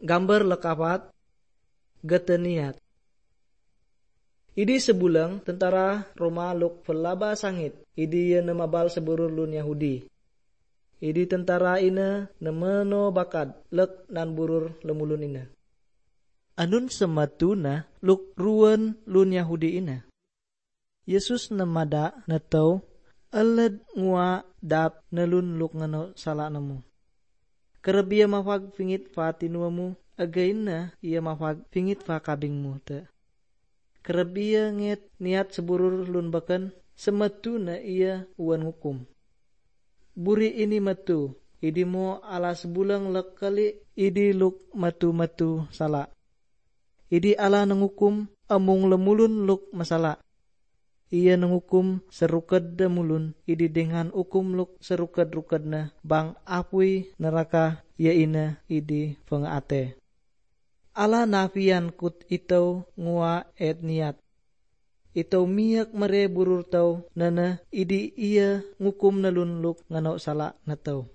gambar lekapat geteniat. Idi sebulang tentara Roma luk pelaba sangit. Idi ia nemabal seburur lun Yahudi. Idi tentara ina nemeno bakad lek nan burur lemulun ina. Anun sematuna luk ruan lun Yahudi ina. Yesus nemada netau aled ngua dap nelun luk ngano salah nemu. Kereb ia mafag pingit fa tinuamu again na ia mafag pingit fa kabingmu te. Kereb ia nget niat seburur lun bakan sematuna ia uan hukum. Buri ini matu, idi mo ala sebulang lekali idi luk matu-matu salah. Idi ala nanghukum amung lemulun luk masalah. Ia nanghukum serukad da mulun, idi dengan hukum luk serukad-rukad na bang apui neraka ya ina idi pengaate. Ala nafian kut itaw ngua et niat. Itaw miyak mare burur taw nana idi ia ngukum nalun luk ngano sala na taw.